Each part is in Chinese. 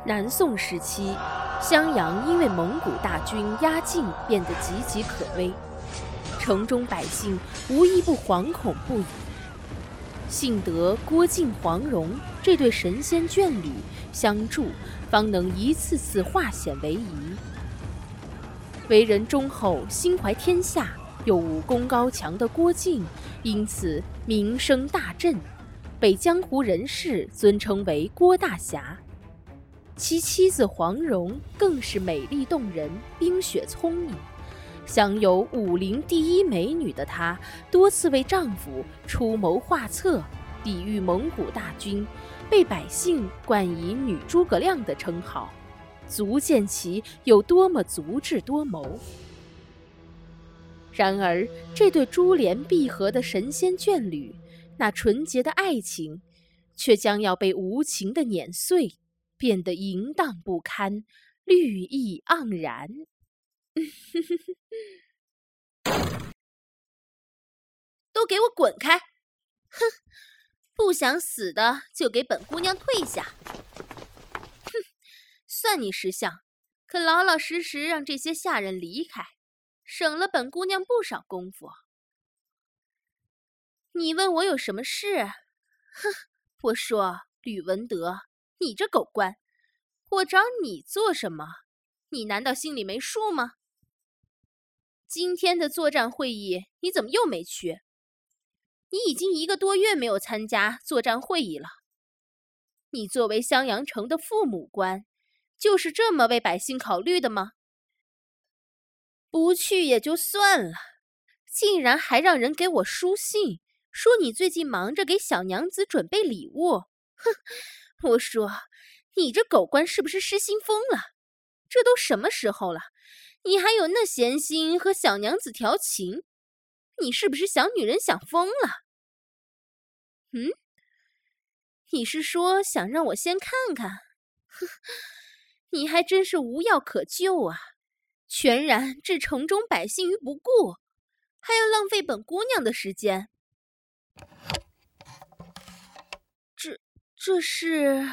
南宋时期，襄阳因为蒙古大军压境变得岌岌可危，城中百姓无一不惶恐不已。幸得郭靖、黄蓉这对神仙眷侣相助，方能一次次化险为夷。为人忠厚、心怀天下，又武功高强的郭靖，因此名声大振，被江湖人士尊称为郭大侠。其妻子黄蓉更是美丽动人、冰雪聪明，享有武林第一美女的她，多次为丈夫出谋划策，抵御蒙古大军，被百姓冠以女诸葛亮的称号，足见其有多么足智多谋。然而，这对珠联璧合的神仙眷侣，那纯洁的爱情，却将要被无情的碾碎，变得淫荡不堪，绿意盎然。 都给我滚开！哼，不想死的就给本姑娘退下。哼，算你识相，可老老实实让这些下人离开，省了本姑娘不少功夫。你问我有什么事？哼，我说吕文德，你这狗官，我找你做什么？你难道心里没数吗？今天的作战会议你怎么又没去？你已经1个多月没有参加作战会议了。你作为襄阳城的父母官，就是这么为百姓考虑的吗？不去也就算了，竟然还让人给我书信，说你最近忙着给小娘子准备礼物。哼，我说，你这狗官是不是失心疯了？这都什么时候了，你还有那闲心和小娘子调情？你是不是想女人想疯了？你是说想让我先看看？哼，你还真是无药可救啊！全然置城中百姓于不顾，还要浪费本姑娘的时间。这是……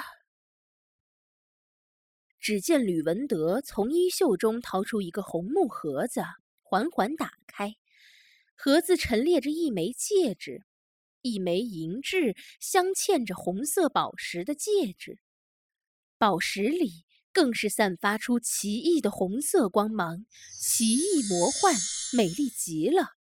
只见吕文德从衣袖中掏出一个红木盒子，缓缓打开，盒子陈列着一枚戒指，一枚银质镶嵌着红色宝石的戒指，宝石里更是散发出奇异的红色光芒，奇异魔幻，美丽极了。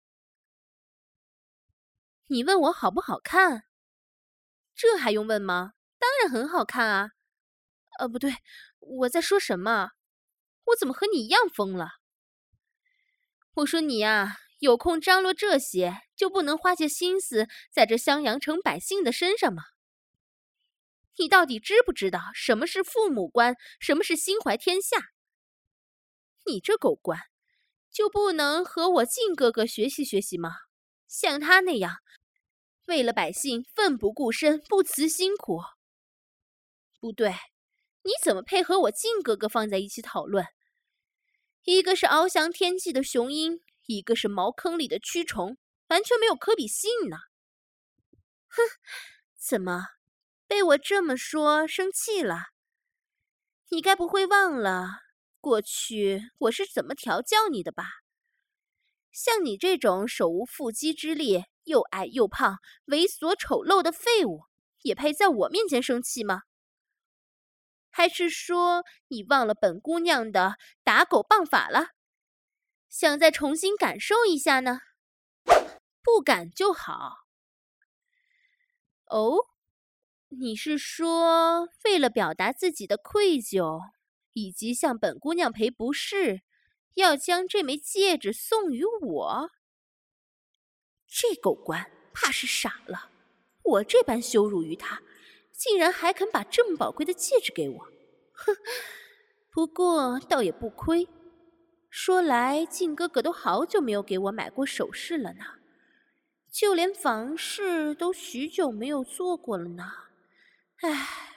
你问我好不好看？这还用问吗？当然很好看啊！不对，我在说什么？我怎么和你一样疯了？我说你啊，有空张罗这些，就不能花些心思在这襄阳城百姓的身上吗？你到底知不知道什么是父母官，什么是心怀天下？你这狗官，就不能和我靖哥哥学习学习吗？像他那样，为了百姓奋不顾身，不辞辛苦。不对，你怎么配合我靖哥哥放在一起讨论？一个是翱翔天际的雄鹰，一个是茅坑里的蛆虫，完全没有可比性呢。哼，怎么被我这么说生气了？你该不会忘了过去我是怎么调教你的吧？像你这种手无缚鸡之力，又矮又胖、猥琐丑陋的废物，也配在我面前生气吗？还是说你忘了本姑娘的打狗棒法了？想再重新感受一下呢？不敢就好。哦，你是说为了表达自己的愧疚，以及向本姑娘赔不是，要将这枚戒指送于我？这狗官怕是傻了，我这般羞辱于他，竟然还肯把这么宝贵的戒指给我。哼，不过倒也不亏。说来靖哥哥都好久没有给我买过首饰了呢，就连房事都许久没有做过了呢。唉，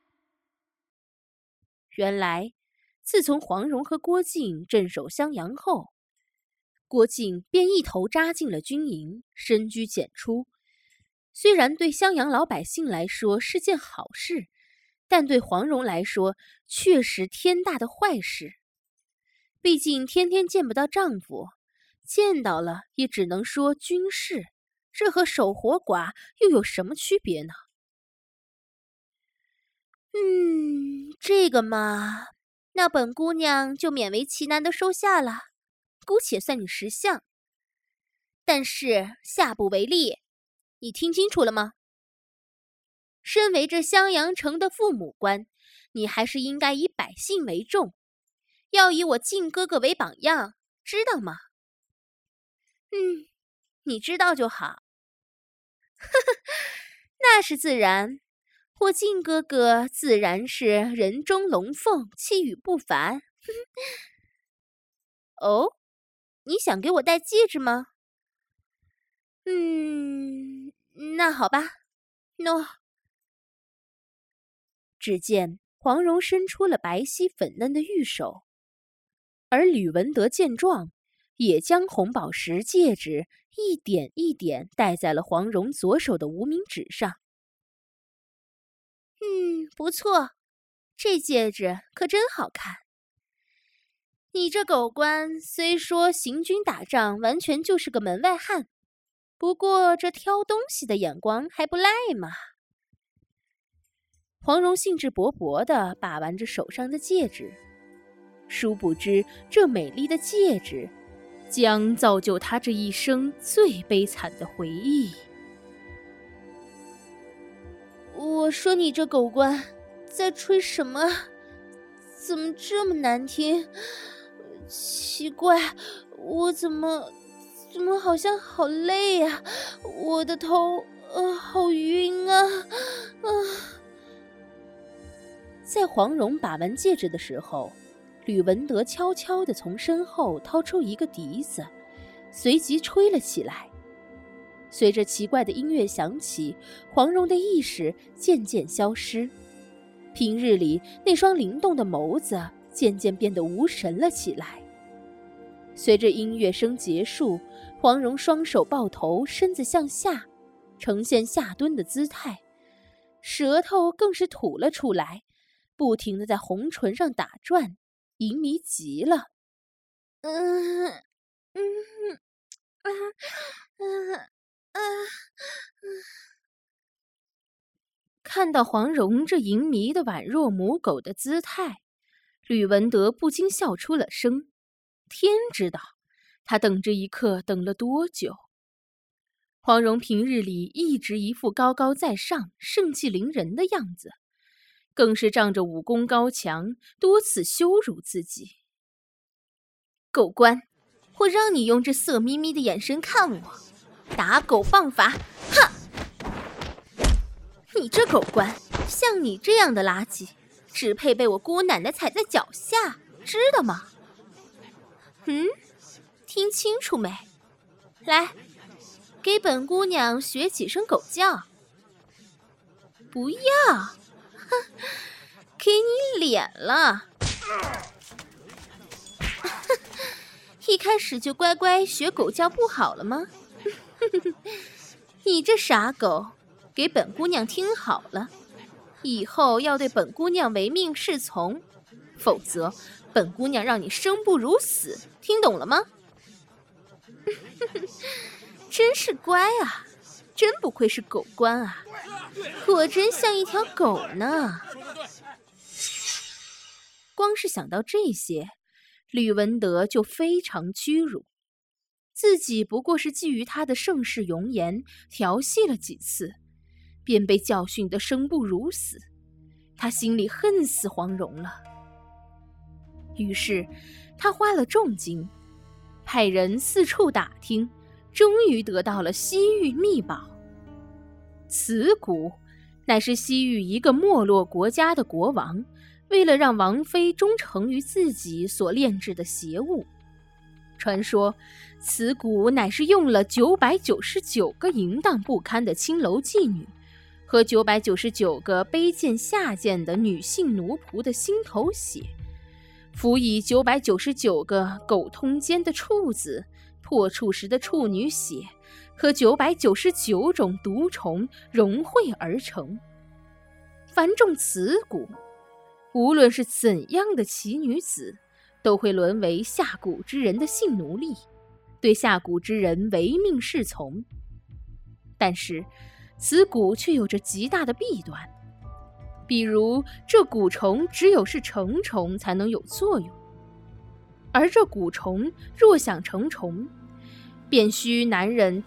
原来自从黄蓉和郭靖镇守襄阳后，郭靖便一头扎进了军营，深居简出。虽然对襄阳老百姓来说是件好事， 但对黄蓉来说却是天大的坏事。毕竟天天见不到丈夫，见到了也只能说军事，这和守活寡又有什么区别呢？这个嘛，那本姑娘就勉为其难的收下了，姑且算你识相。但是下不为例，你听清楚了吗？身为这襄阳城的父母官，你还是应该以百姓为重，要以我靖哥哥为榜样，知道吗？你知道就好。那是自然，我靖哥哥自然是人中龙凤，气宇不凡。哦，你想给我戴戒指吗？那好吧，喏。只见黄蓉伸出了白皙粉嫩的玉手，而吕文德见状，也将红宝石戒指一点一点戴在了黄蓉左手的无名指上。不错，这戒指可真好看。你这狗官虽说行军打仗完全就是个门外汉，不过这挑东西的眼光还不赖嘛。黄蓉兴致勃勃地把玩着手上的戒指，殊不知这美丽的戒指将造就她这一生最悲惨的回忆。我说你这狗官在吹什么？怎么这么难听？奇怪，我怎么好像好累啊，我的头好晕啊。在黄蓉把玩戒指的时候，吕文德悄悄地从身后掏出一个笛子，随即吹了起来。随着奇怪的音乐响起，黄蓉的意识渐渐消失，平日里那双灵动的眸子渐渐变得无神了起来。随着音乐声结束，黄蓉双手抱头，身子向下，呈现下蹲的姿态，舌头更是吐了出来，不停地在红唇上打转，淫迷极了。看到黄蓉这淫迷的宛若母狗的姿态，吕文德不禁笑出了声。天知道，他等这一刻等了多久。黄蓉平日里一直一副高高在上、盛气凌人的样子，更是仗着武功高强，多次羞辱自己。狗官，我让你用这色眯眯的眼神看我，打狗棒法！哈！你这狗官，像你这样的垃圾，只配被我姑奶奶踩在脚下，知道吗？听清楚没？来，给本姑娘学几声狗叫。不要，给你脸了。一开始就乖乖学狗叫不好了吗？你这傻狗，给本姑娘听好了，以后要对本姑娘唯命是从，否则本姑娘让你生不如死，听懂了吗？真是乖啊，真不愧是狗官啊，果真像一条狗呢。光是想到这些，吕文德就非常屈辱，自己不过是觊觎他的盛世容颜，调戏了几次，便被教训得生不如死，他心里恨死黄蓉了。于是他花了重金，派人四处打听，终于得到了西域秘宝。此骨乃是西域一个没落国家的国王为了让王妃忠诚于自己所炼制的邪物。传说此骨乃是用了999个淫荡不堪的青楼妓女和999个卑贱下贱的女性奴仆的心头血，辅以999个狗通奸的处子破处时的处女血和999种毒虫融汇而成。 凡中此蛊，无论是怎样的奇女子，都会沦为下蛊之人的性奴隶，对下蛊之人唯命是从。但是此蛊却有着极大的弊端，比如这蛊虫只有是成虫才能有作用，而这蛊虫若想成虫，便需男人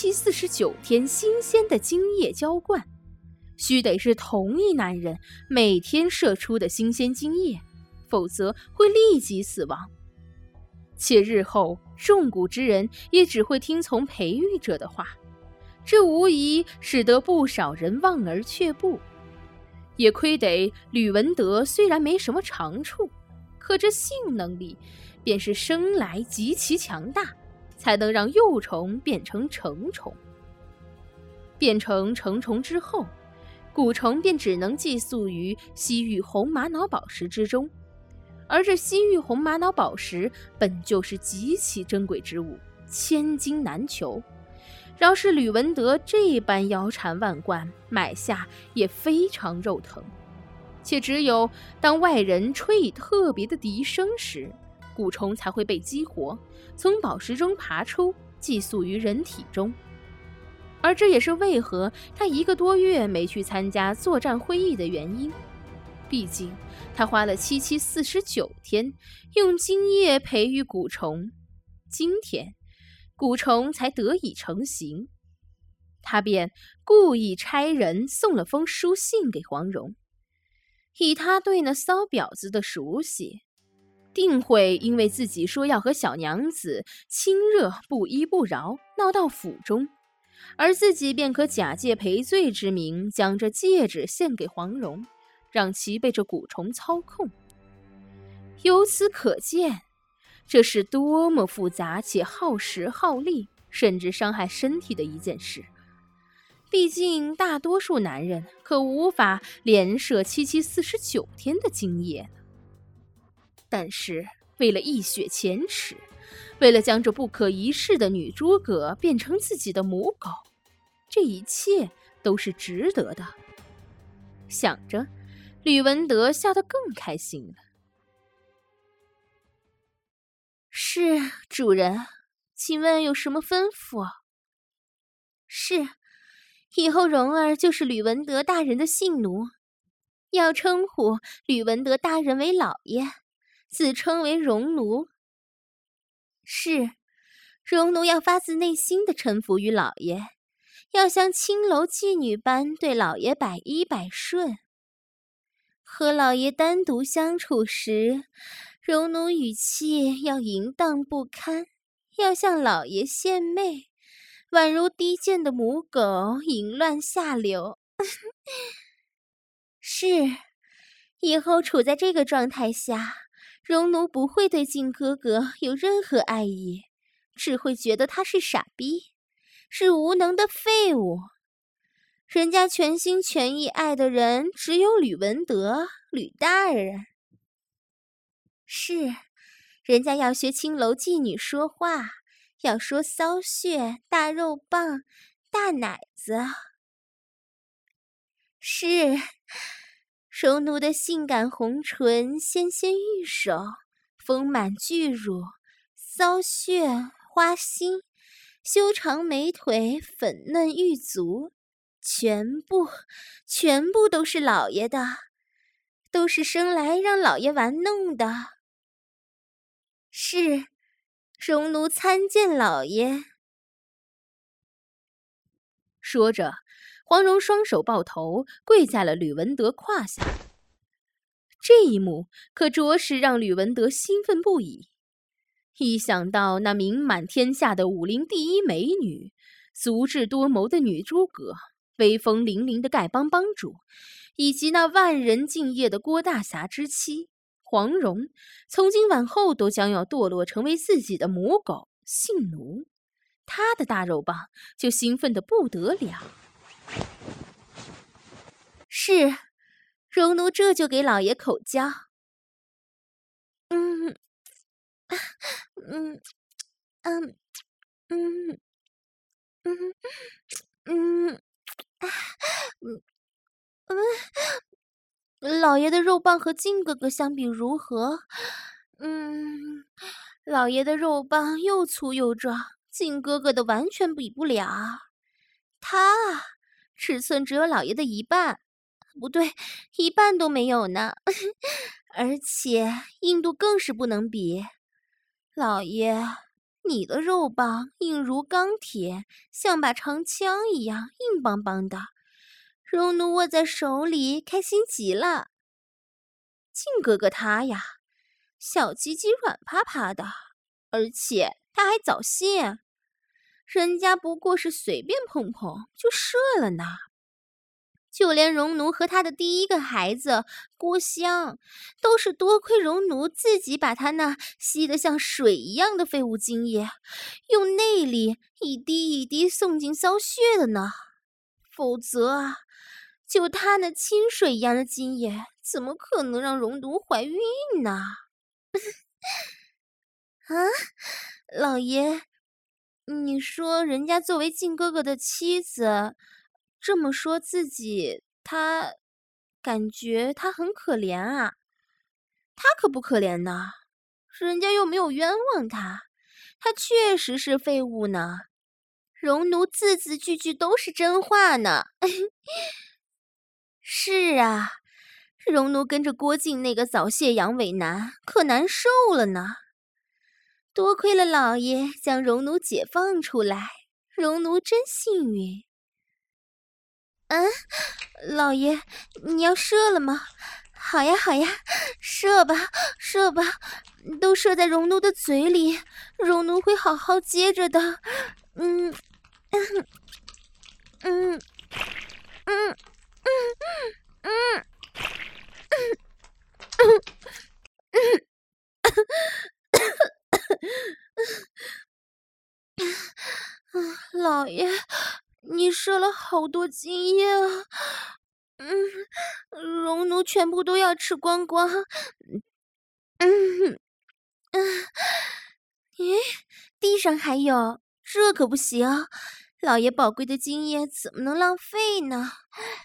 749天新鲜的精液浇灌，须得是同一男人每天射出的新鲜精液，否则会立即死亡。且日后中蛊之人也只会听从培育者的话，这无疑使得不少人望而却步。也亏得吕文德虽然没什么长处，可这性能力便是生来极其强大，才能让幼虫变成成虫。变成成虫之后，蛊虫便只能寄宿于西域红玛瑙宝石之中，而这西域红玛瑙宝石本就是极其珍贵之物，千金难求。饶是吕文德这般腰缠万贯，买下也非常肉疼。且只有当外人吹以特别的笛声时，蛊虫才会被激活，从宝石中爬出，寄宿于人体中。而这也是为何他1个多月没去参加作战会议的原因。毕竟他花了749天用精液培育蛊虫，今天蛊虫才得以成型。他便故意差人送了封书信给黄蓉，以他对那骚婊子的熟悉，定会因为自己说要和小娘子亲热不依不饶，闹到府中，而自己便可假借赔罪之名，将这戒指献给黄蓉，让其被这蛊虫操控。由此可见，这是多么复杂且耗时耗力，甚至伤害身体的一件事。毕竟大多数男人可无法连射749天的精液呢。但是为了一雪前耻，为了将这不可一世的女诸葛变成自己的母狗，这一切都是值得的。想着，吕文德笑得更开心了。 是，主人，请问有什么吩咐？是，以后蓉儿就是吕文德大人的性奴，要称呼吕文德大人为老爷，自称为蓉奴。是，蓉奴要发自内心的臣服于老爷，要像青楼妓女般对老爷百依百顺。和老爷单独相处时，蓉奴语气要淫荡不堪，要向老爷献媚，宛如低贱的母狗，淫乱下流。是，以后处在这个状态下，蓉奴不会对靖哥哥有任何爱意，只会觉得他是傻逼，是无能的废物。人家全心全意爱的人只有吕文德，吕大人。是，人家要学青楼妓女说话，要说骚穴、大肉棒、大奶子。是，柔奴的性感红唇、纤纤玉手、丰满巨乳、骚穴、花心、修长美腿、粉嫩玉足，全部都是老爷的，都是生来让老爷玩弄的。是，荣奴参见老爷。 说着，黄蓉双手抱头，跪在了吕文德胯下。这一幕可着实让吕文德兴奋不已。一想到那名满天下的武林第一美女，足智多谋的女诸葛，威风凛凛的丐帮帮主，以及那万人敬业的郭大侠之妻黄蓉，从今往后都将要堕落成为自己的母狗性奴，他的大肉棒就兴奋得不得了。 是，荣奴这就给老爷口交。 老爷的肉棒和靖哥哥相比如何？老爷的肉棒又粗又壮，靖哥哥的完全比不了。他啊，尺寸只有老爷的一半，不对，一半都没有呢。而且硬度更是不能比。老爷，你的肉棒硬如钢铁，像把长枪一样硬邦邦的，熔奴握在手里，开心极了。靖哥哥他呀，小鸡鸡软趴趴的，而且他还早泄，人家不过是随便碰碰就射了呢。就连熔奴和他的第一个孩子郭襄，都是多亏熔奴自己把他那吸得像水一样的废物精液，用内力一滴一滴送进骚穴的呢。否则啊，就他那清水一样的精液，怎么可能让熔奴怀孕呢？啊，老爷，你说人家作为靖哥哥的妻子，这么说自己，他感觉他很可怜啊？他可不可怜呢，人家又没有冤枉他，他确实是废物呢。熔奴字字句句都是真话呢。是啊，熔奴跟着郭靖那个早泄阳痿男可难受了呢。多亏了老爷将熔奴解放出来，熔奴真幸运。老爷，你要射了吗？好呀好呀，射吧射吧，都射在熔奴的嘴里，熔奴会好好接着的。老爷，你射了好多精液啊！熔奴全部都要吃光光。咦，地上还有，这可不行！老爷宝贵的精液怎么能浪费呢？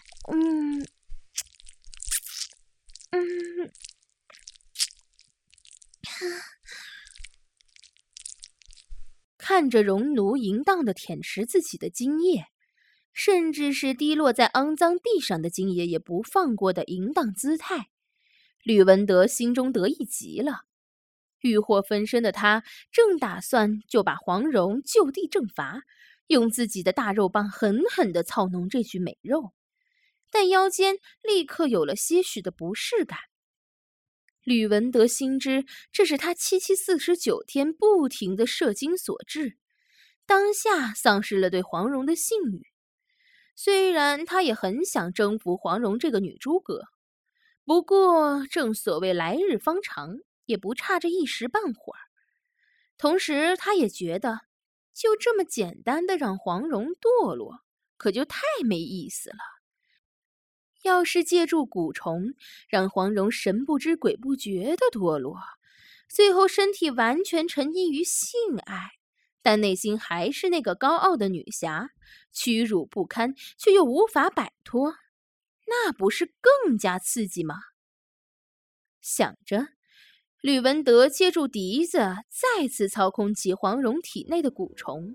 看着熔奴淫荡地舔食自己的精液，甚至是滴落在肮脏地上的精液也不放过的淫荡姿态，吕文德心中得意极了。欲火焚身的他正打算就把黄蓉就地正法，用自己的大肉棒狠狠地操弄这具美肉，但腰间立刻有了些许的不适感。吕文德心知这是他749天不停的射精所致，当下丧失了对黄蓉的性欲。虽然他也很想征服黄蓉这个女诸葛，不过正所谓来日方长，也不差这一时半会儿。同时他也觉得，就这么简单的让黄蓉堕落，可就太没意思了。要是借助蛊虫，让黄蓉神不知鬼不觉的堕落，最后身体完全沉浸于性爱，但内心还是那个高傲的女侠，屈辱不堪却又无法摆脱，那不是更加刺激吗？想着，吕文德借助笛子再次操控起黄蓉体内的蛊虫。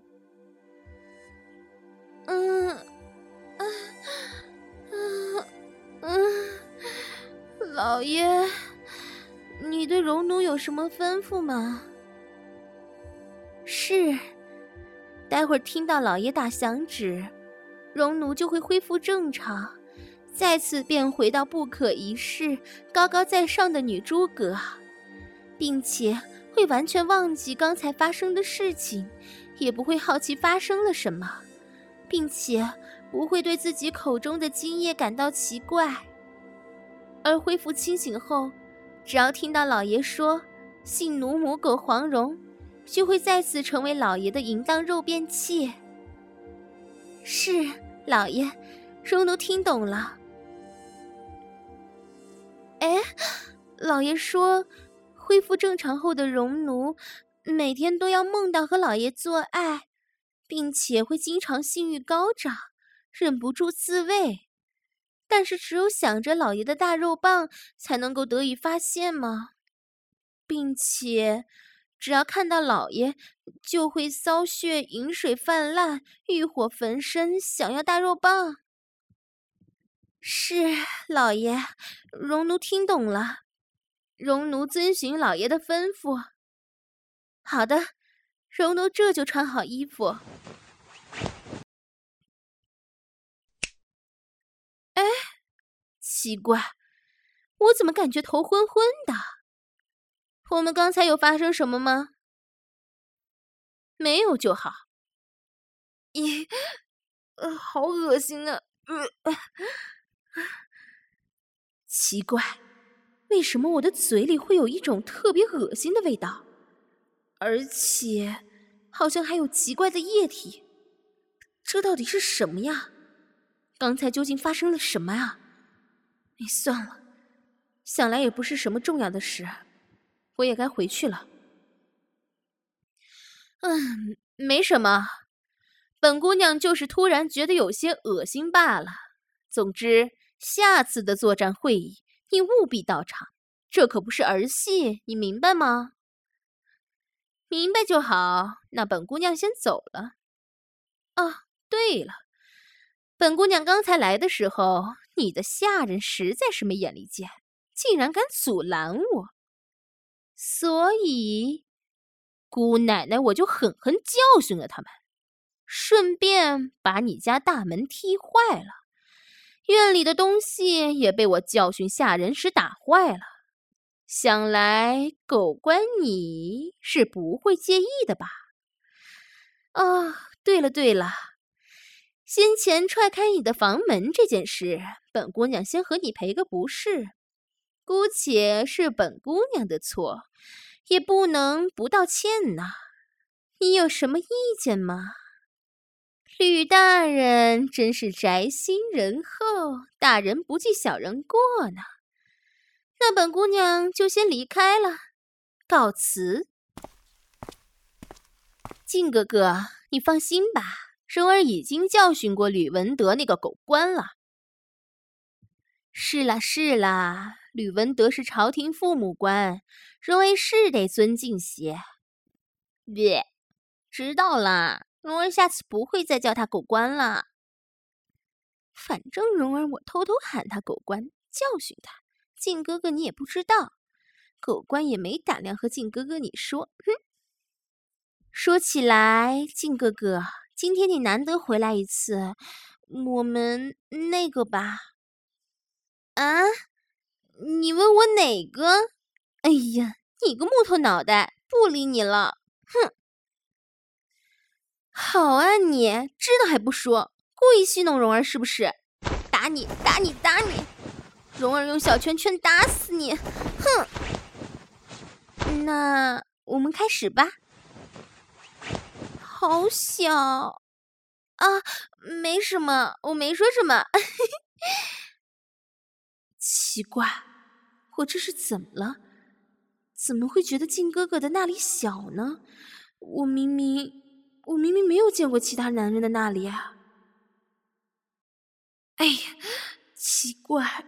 老爷，你对熔奴有什么吩咐吗？是，待会儿听到老爷打响指，熔奴就会恢复正常，再次变回到不可一世、高高在上的女诸葛，并且会完全忘记刚才发生的事情，也不会好奇发生了什么，并且不会对自己口中的精液感到奇怪。而恢复清醒后，只要听到老爷说性奴母狗黄蓉，就会再次成为老爷的淫荡肉便器。是，老爷，熔奴听懂了。老爷说恢复正常后的熔奴每天都要梦到和老爷做爱，并且会经常性欲高涨，忍不住自慰。 但是只有想着老爷的大肉棒，才能够得以发现吗？并且，只要看到老爷，就会骚血饮水泛滥，欲火焚身，想要大肉棒。是，老爷，荣奴听懂了，荣奴遵循老爷的吩咐。好的，荣奴这就穿好衣服。哎，奇怪，我怎么感觉头昏昏的？我们刚才有发生什么吗？没有就好。咦，好恶心啊！奇怪，为什么我的嘴里会有一种特别恶心的味道？而且，好像还有奇怪的液体。这到底是什么呀？刚才究竟发生了什么啊？哎，算了，想来也不是什么重要的事，我也该回去了。没什么，本姑娘就是突然觉得有些恶心罢了。总之，下次的作战会议你务必到场，这可不是儿戏，你明白吗？明白就好，那本姑娘先走了。哦，对了，本姑娘刚才来的时候，你的下人实在是没眼力见，竟然敢阻拦我，所以姑奶奶我就狠狠教训了他们，顺便把你家大门踢坏了，院里的东西也被我教训下人时打坏了。想来狗官你是不会介意的吧？哦，对了，先前踹开你的房门这件事，本姑娘先和你赔个不是，姑且是本姑娘的错，也不能不道歉呐。你有什么意见吗？吕大人真是宅心仁厚，大人不计小人过呢。那本姑娘就先离开了，告辞。靖哥哥，你放心吧，蓉儿已经教训过吕文德那个狗官了。是啦，吕文德是朝廷父母官，蓉儿是得尊敬些。别，知道啦，蓉儿下次不会再叫他狗官了。反正蓉儿我偷偷喊他狗官，教训他。靖哥哥你也不知道，狗官也没胆量和靖哥哥你说。哼！说起来，靖哥哥，今天你难得回来一次，我们那个吧。啊？你问我哪个？哎呀，你个木头脑袋，不理你了。哼！好啊你，知道还不说，故意戏弄蓉儿是不是？打你！蓉儿用小拳拳打死你！哼！那我们开始吧。好小啊，没什么，我没说什么。奇怪，我这是怎么了？怎么会觉得靖哥哥的那里小呢？我明明没有见过其他男人的那里啊！哎呀，奇怪，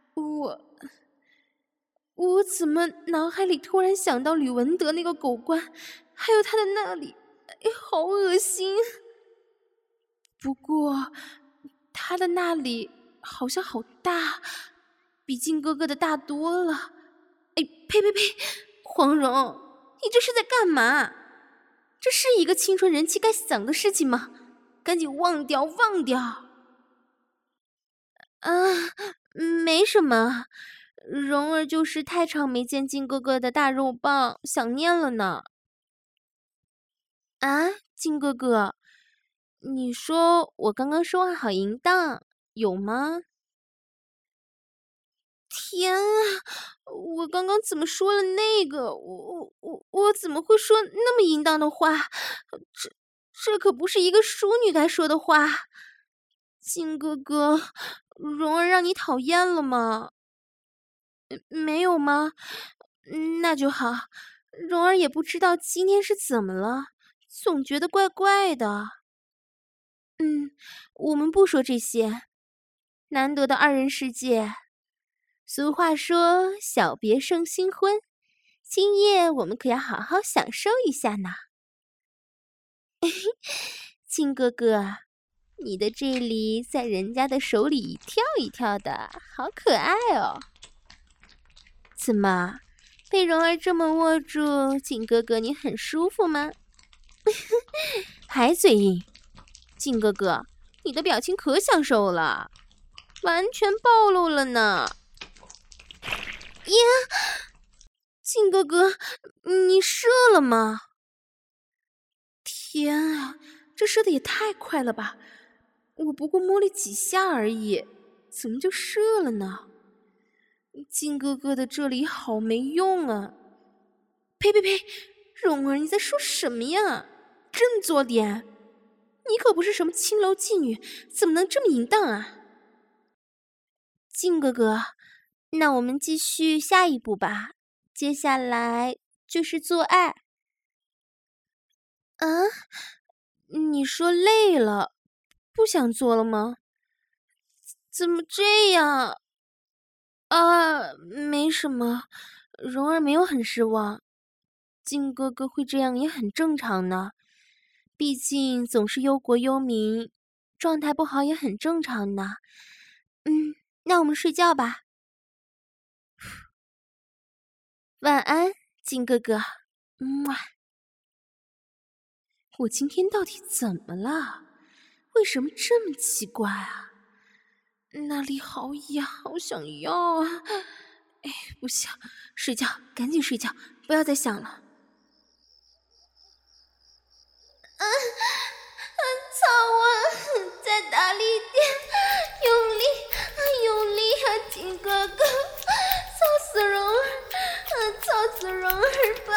我怎么脑海里突然想到吕文德那个狗官，还有他的那里，哎，好恶心。不过他的那里好像好大，比靖哥哥的大多了。哎，呸！黄蓉，你这是在干嘛？这是一个青春人妻该想的事情吗？赶紧忘掉！啊，没什么，蓉儿就是太长没见靖哥哥的大肉棒，想念了呢。啊，靖哥哥，你说我刚刚说话好淫荡，有吗？天啊，我刚刚怎么说了那个？我怎么会说那么淫荡的话？这可不是一个淑女该说的话。靖哥哥，蓉儿让你讨厌了吗？没有吗？那就好。蓉儿也不知道今天是怎么了，总觉得怪怪的。我们不说这些。 难得的二人世界。俗话说小别胜新婚，今夜我们可要好好享受一下呢。靖哥哥，你的这里在人家的手里一跳一跳的，好可爱哦。怎么，被蓉儿这么握住，靖哥哥你很舒服吗？还嘴硬。靖哥哥，你的表情可享受了，完全暴露了呢。呀，靖哥哥，你射了吗？天啊，这射的也太快了吧！我不过摸了几下而已，怎么就射了呢？靖哥哥的这里好没用啊！呸呸呸！蓉儿，你在说什么呀？振作点！你可不是什么青楼妓女，怎么能这么淫荡啊？靖哥哥，那我们继续下一步吧。接下来就是做爱。啊？你说累了，不想做了吗？怎么这样？啊，没什么，蓉儿没有很失望。靖哥哥会这样也很正常呢，毕竟总是忧国忧民，状态不好也很正常呢。那我们睡觉吧。晚安，靖哥哥。我今天到底怎么了？为什么这么奇怪啊？那里好痒，好想要啊！哎，不行，睡觉，赶紧睡觉，不要再想了。操啊！再大力点，用力，用力啊！靖哥哥，操死蓉儿，操死蓉儿吧！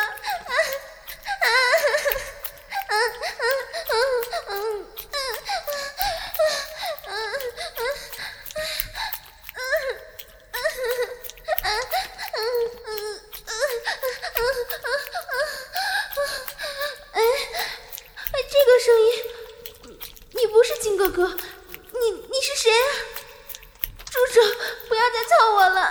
这个声音，你不是靖哥哥，你是谁啊？住手！不要再操我了！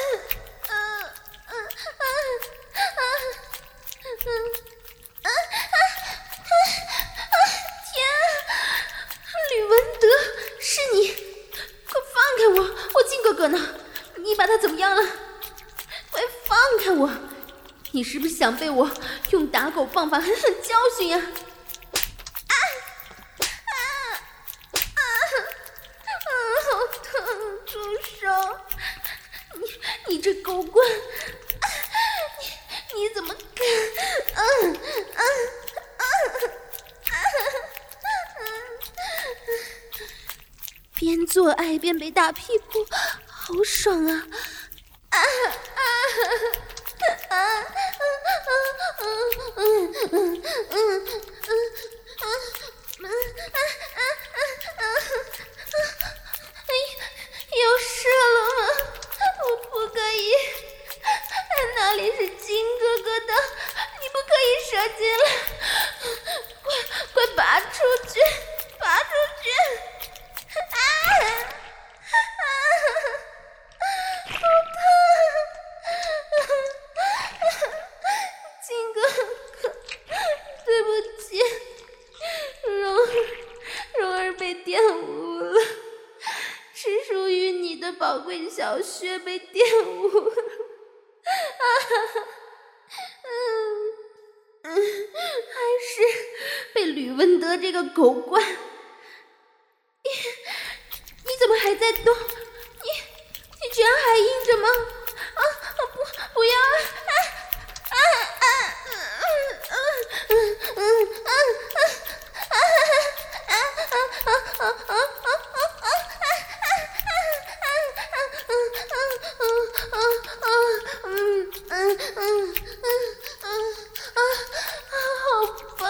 天啊！吕文德，是你！快放开我！我靖哥哥呢？你把他怎么样了？快放开我！你是不是想被我用打狗棒法狠狠教训呀？好疼！住手！你这狗棍！你怎么敢？边做爱边被打屁股，好爽啊！有事了吗？我不可以，那里是靖哥哥的，你不可以射进来，快拔出去，拔出去！好疼！靖哥哥，对不起，蓉儿被玷污了，是属于你的宝贵小穴被玷污了。还是被吕文德这个狗惯。你怎么还在动？你居然还硬着吗？不要好棒！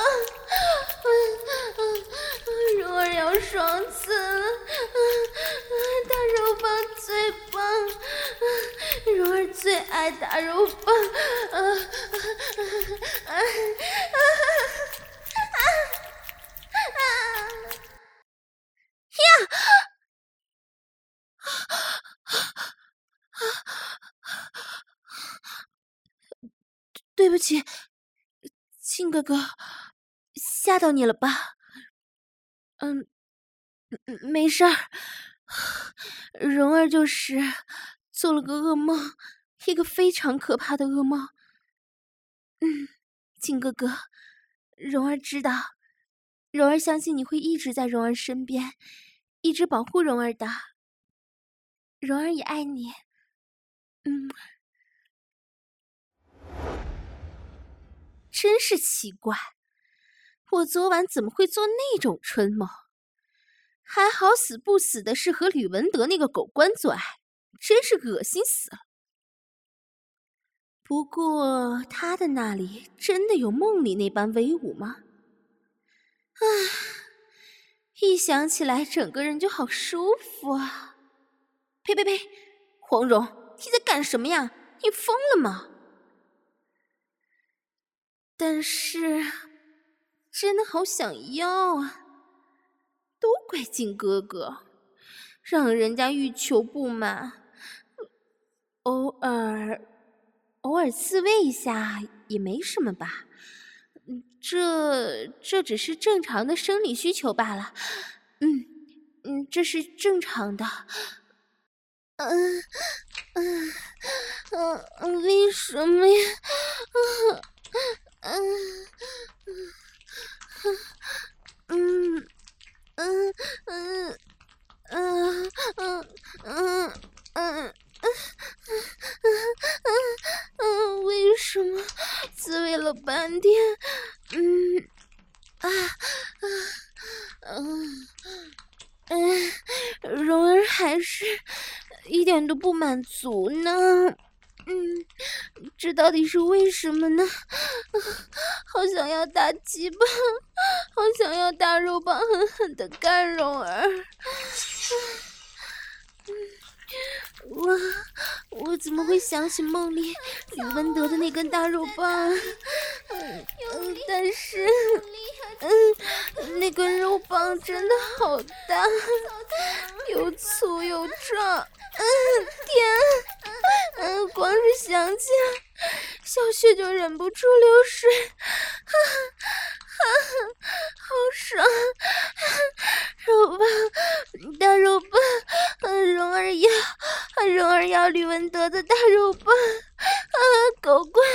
蓉儿要爽死了，打肉棒最棒，蓉儿最爱打肉棒。 对不起，庆哥哥，吓到你了吧？没事儿，蓉儿就是做了个噩梦，一个非常可怕的噩梦。庆哥哥，蓉儿知道，蓉儿相信你会一直在蓉儿身边，一直保护蓉儿的。蓉儿也爱你。真是奇怪，我昨晚怎么会做那种春梦？还好死不死的是和吕文德那个狗官做爱，真是恶心死了。不过他的那里真的有梦里那般威武吗？一想起来整个人就好舒服啊！呸呸呸！黄蓉，你在干什么呀？你疯了吗？但是真的好想要啊！都怪靖哥哥，让人家欲求不满，偶尔自慰一下也没什么吧？这只是正常的生理需求罢了。这是正常的。为什么呀？为什么自慰了半天，蓉儿还是一点都不满足呢。这到底是为什么呢？好想要大鸡巴，好想要大肉棒狠狠的干蓉儿。我怎么会想起梦里吕文德的那根大肉棒？但是，那根肉棒真的好大，又粗又壮。天，光是想起来，小雪就忍不住流水。好爽！肉棒，大肉棒，蓉儿要吕文德的大肉棒。狗官，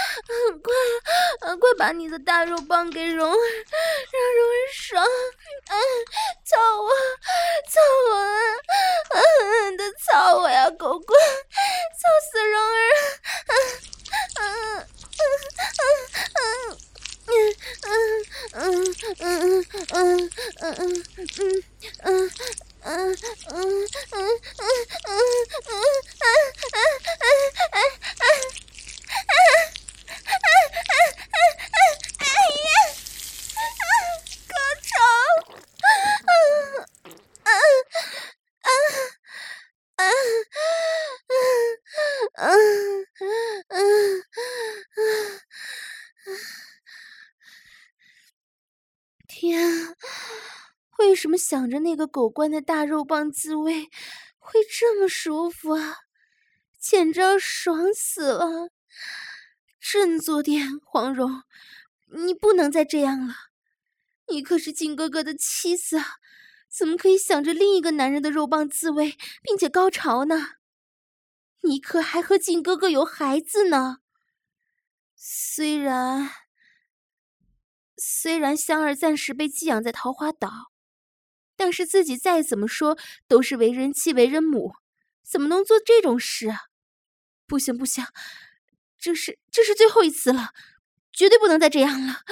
快把你的大肉棒给蓉儿，让蓉儿爽。操我操我呀，狗官，操死蓉儿！天，为什么想着那个狗官的大肉棒自慰会这么舒服啊？简直要爽死了！振作点，黄蓉，你不能再这样了。你可是靖哥哥的妻子啊，怎么可以想着另一个男人的肉棒自慰，并且高潮呢？你可还和靖哥哥有孩子呢。虽然香儿暂时被寄养在桃花岛，但是自己再怎么说都是为人妻为人母，怎么能做这种事啊？不行，这是最后一次了，绝对不能再这样了。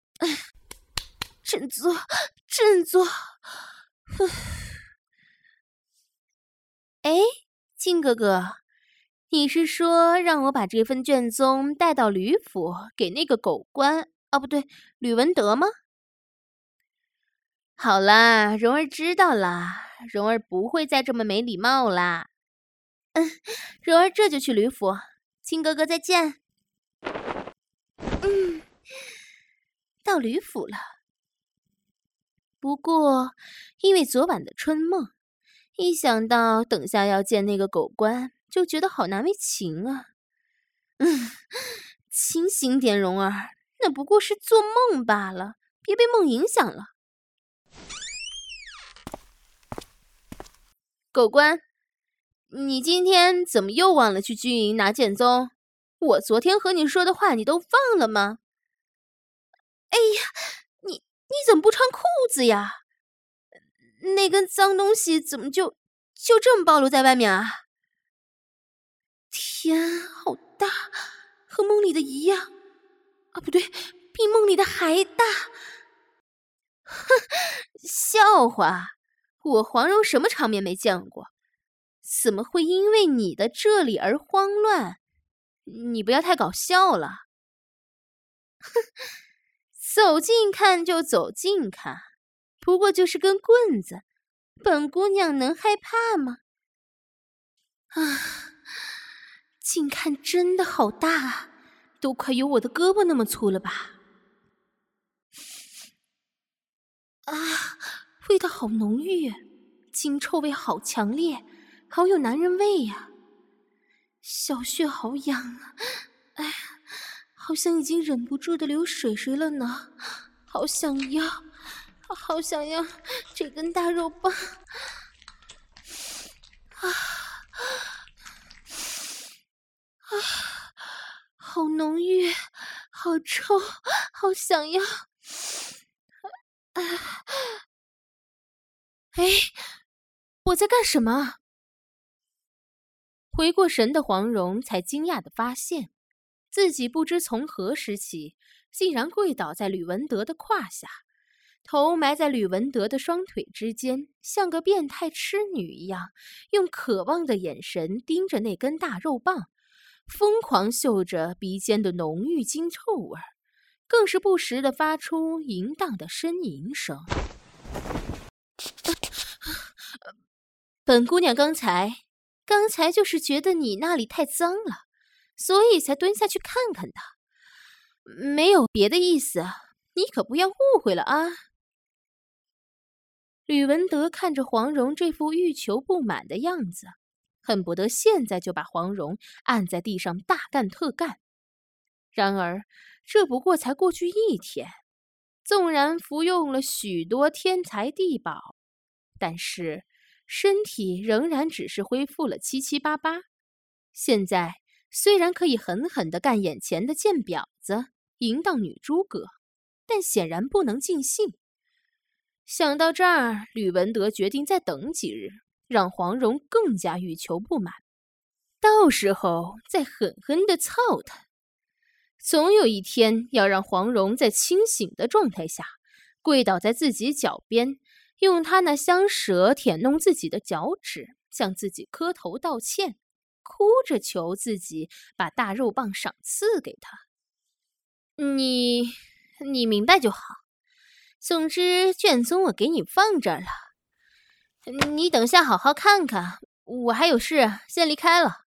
振作！哎，靖哥哥，你是说让我把这份卷宗带到吕府给那个狗官？哦，不对，吕文德吗？好啦，蓉儿知道啦，蓉儿不会再这么没礼貌啦。蓉儿这就去吕府，靖哥哥再见。到吕府了。不过，因为昨晚的春梦，一想到等下要见那个狗官，就觉得好难为情啊。 清醒点，蓉儿，那不过是做梦罢了，别被梦影响了。狗官，你今天怎么又忘了去军营拿剑宗？我昨天和你说的话你都忘了吗？哎呀，你怎么不穿裤子呀？那根脏东西怎么就这么暴露在外面啊？天，好大，和梦里的一样。啊，不对，比梦里的还大。哼，笑话，我黄蓉什么场面没见过？怎么会因为你的这里而慌乱？你不要太搞笑了。哼，走近看就走近看，不过就是根棍子，本姑娘能害怕吗？啊，近看真的好大啊，都快有我的胳膊那么粗了吧？啊，味道好浓郁，腥臭味好强烈，好有男人味呀！小穴好痒啊，哎呀，好像已经忍不住的流水了呢，好想要这根大肉棒啊！好浓郁，好臭，好想要！哎，我在干什么？回过神的黄蓉才惊讶地发现，自己不知从何时起，竟然跪倒在吕文德的胯下，头埋在吕文德的双腿之间，像个变态痴女一样，用渴望的眼神盯着那根大肉棒，疯狂嗅着鼻尖的浓郁腥臭味，更是不时地发出淫荡的呻吟声。本姑娘刚才就是觉得你那里太脏了，所以才蹲下去看看的，没有别的意思，你可不要误会了啊。吕文德看着黄蓉这副欲求不满的样子，恨不得现在就把黄蓉按在地上大干特干。然而这不过才过去1天，纵然服用了许多天才地宝，但是身体仍然只是恢复了七七八八。现在虽然可以狠狠地干眼前的贱婊子，淫荡女诸葛，但显然不能尽兴。想到这儿，吕文德决定再等几日，让黄蓉更加欲求不满，到时候再狠狠地操她。总有一天要让黄蓉在清醒的状态下，跪倒在自己脚边，用她那香舌舔弄自己的脚趾，向自己磕头道歉，哭着求自己把大肉棒赏赐给他。你明白就好。总之卷宗我给你放这儿了，你等下好好看看，我还有事，先离开了。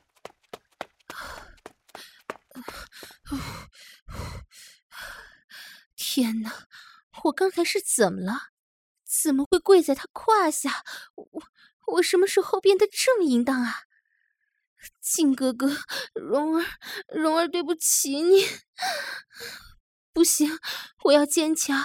天哪，我刚才是怎么了？怎么会跪在他胯下？我什么时候变得这么淫荡啊？靖哥哥，蓉儿对不起你。不行，我要坚强。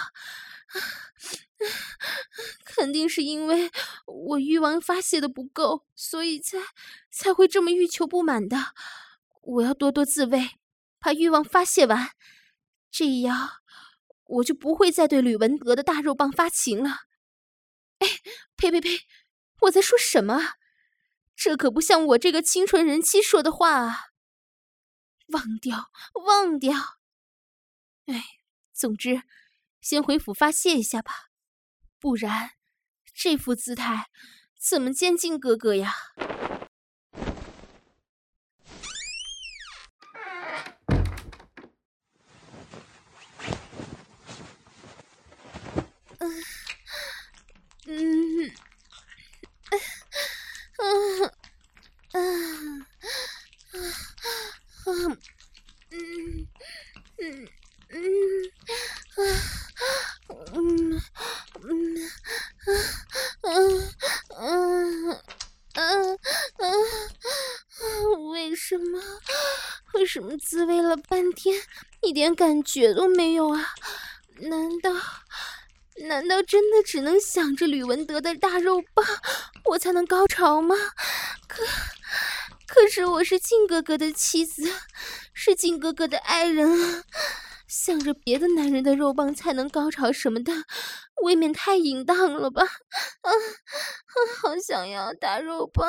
肯定是因为我欲望发泄的不够，所以才会这么欲求不满的。我要多多自慰，把欲望发泄完，这样我就不会再对吕文德的大肉棒发情了。哎，呸！我在说什么？这可不像我这个清纯人妻说的话啊！忘掉！哎，总之，先回府发泄一下吧，不然这副姿态怎么见靖哥哥呀？ 为什么自慰了半天一点感觉都没有啊？难道真的只能想着吕文德的大肉棒我才能高潮吗？可是我是靖哥哥的妻子，是靖哥哥的爱人啊，想着别的男人的肉棒才能高潮什么的，未免太淫荡了吧？好想要大肉棒，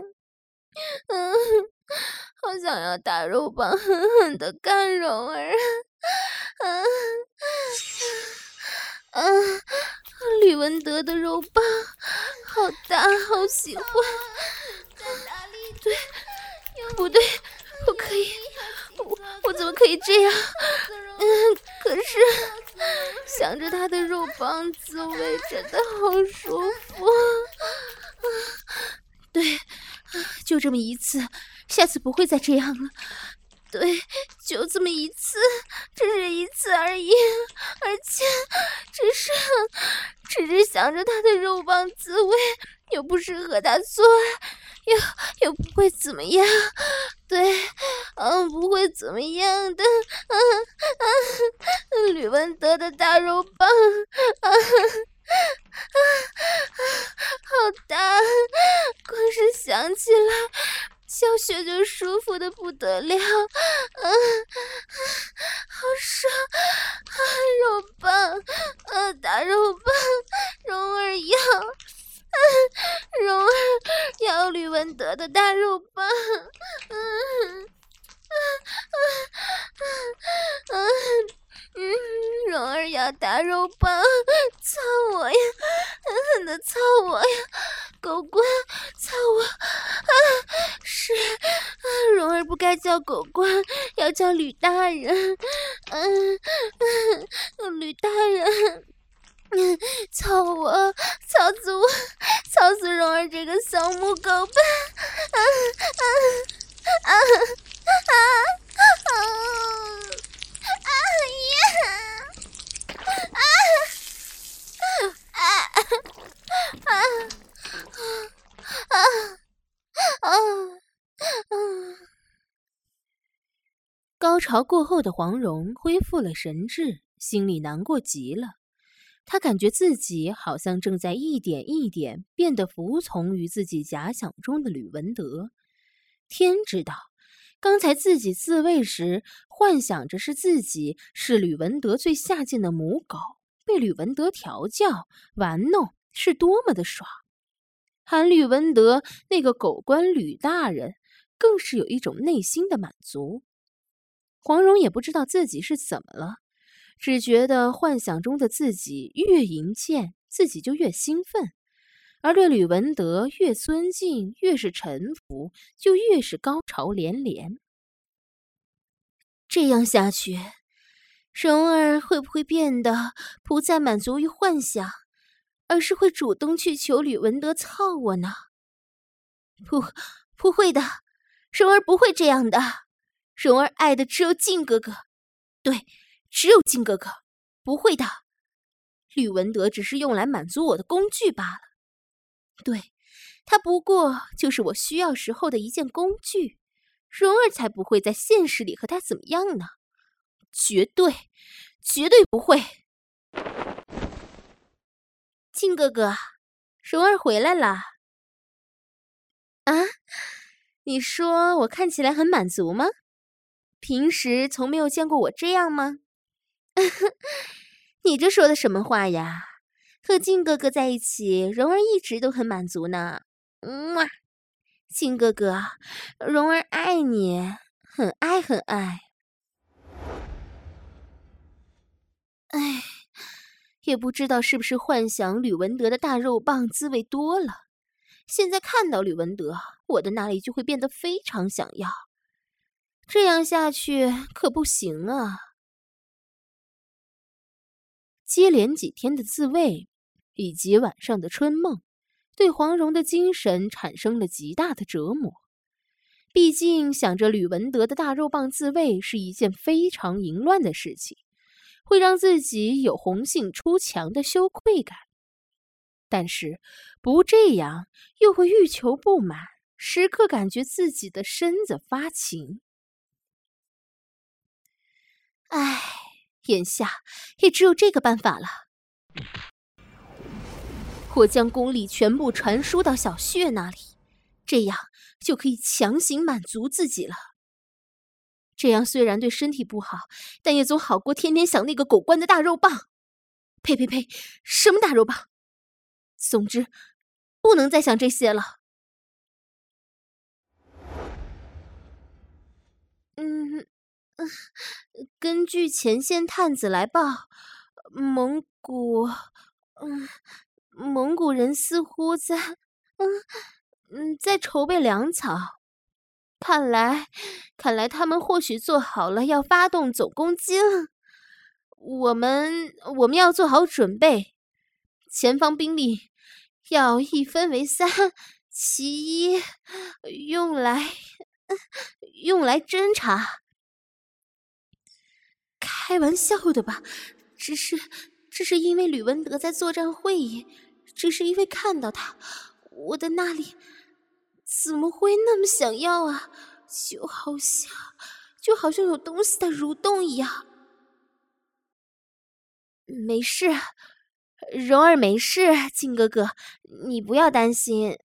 好想要大肉棒狠狠的干蓉儿吕文德的肉棒好大，好喜欢。对，不对，不可以，我怎么可以这样？可是想着他的肉棒滋味真的好舒服。对，就这么一次，下次不会再这样了。对，就这么一次，只是一次而已，而且只是想着他的肉棒滋味，又不是和他做爱，又不会怎么样。对，不会怎么样的。吕文德的大肉棒，好大，光是想起来小雪就舒服的不得了，好爽，肉棒，大肉棒，蓉儿要吕文德的大肉棒，蓉儿要大肉棒，操我呀，狠狠的操我呀，狗官，操我！是，蓉儿不该叫狗官，要叫吕大人。吕大人，操我，操死蓉儿这个小母狗吧！高潮过后的黄蓉恢复了神智，心里难过极了。她感觉自己好像正在一点一点变得服从于自己假想中的吕文德。天知道，刚才自己自慰时，幻想着自己是吕文德最下贱的母狗，被吕文德调教玩弄，是多么的爽。喊吕文德那个狗官吕大人，更是有一种内心的满足。黄蓉也不知道自己是怎么了，只觉得幻想中的自己越淫贱，自己就越兴奋，而对吕文德越尊敬，越是臣服，就越是高潮连连。这样下去，蓉儿会不会变得不再满足于幻想，而是会主动去求吕文德操我呢？不会的，蓉儿不会这样的。蓉儿爱的只有靖哥哥，对，只有靖哥哥，不会的。吕文德只是用来满足我的工具罢了。对，他不过就是我需要时候的一件工具，蓉儿才不会在现实里和他怎么样呢？绝对不会。靖哥哥，蓉儿回来了。啊，你说我看起来很满足吗？平时从没有见过我这样吗？你这说的什么话呀？和靖哥哥在一起，蓉儿一直都很满足呢。靖哥哥，蓉儿爱你，很爱很爱。哎，也不知道是不是幻想吕文德的大肉棒滋味多了，现在看到吕文德，我的那里就会变得非常想要。这样下去可不行啊！接连几天的自慰，以及晚上的春梦，对黄蓉的精神产生了极大的折磨。毕竟想着吕文德的大肉棒自慰是一件非常淫乱的事情，会让自己有红杏出墙的羞愧感。但是不这样，又会欲求不满，时刻感觉自己的身子发情。 唉，眼下也只有这个办法了。我将功力全部传输到小穴那里，这样就可以强行满足自己了。这样虽然对身体不好，但也总好过天天想那个狗官的大肉棒。呸呸呸！什么大肉棒？总之，不能再想这些了。根据前线探子来报，蒙古人似乎在筹备粮草。看来他们或许做好了要发动总攻击了。我们要做好准备，前方兵力要一分为3，其一用来侦察。开玩笑的吧？只是因为吕文德在作战会议，只是因为看到他，我的那里怎么会那么想要啊？就好像有东西在蠕动一样。没事，蓉儿没事，靖哥哥，你不要担心。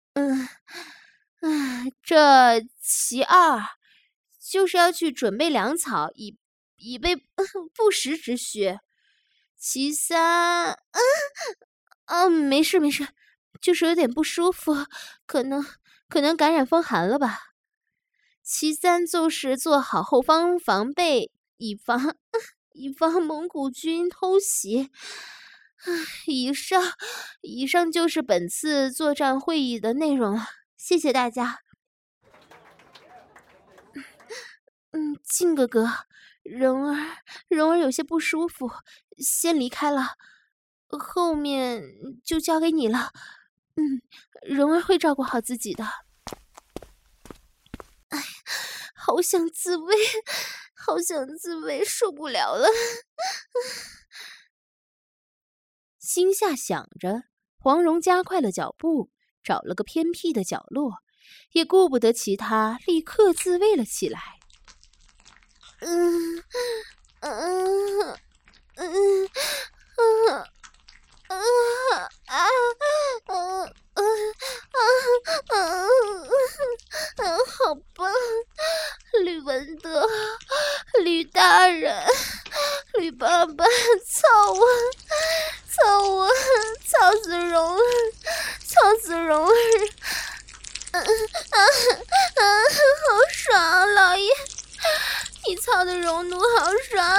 这其二就是要去准备粮草，以备不时之需。其三，没事，就是有点不舒服，可能感染风寒了吧。其三就是做好后方防备，以防蒙古军偷袭。以上就是本次作战会议的内容了，谢谢大家。靖哥哥，蓉儿有些不舒服，先离开了，后面就交给你了。蓉儿会照顾好自己的。哎，好想自慰，受不了了。 心下想着，黄蓉加快了脚步，找了个偏僻的角落，也顾不得其他，立刻自慰了起来。 好棒！吕文德，吕大人，吕爸爸，操我，操死蓉儿，好爽啊，老爷！你操的熔炉好爽！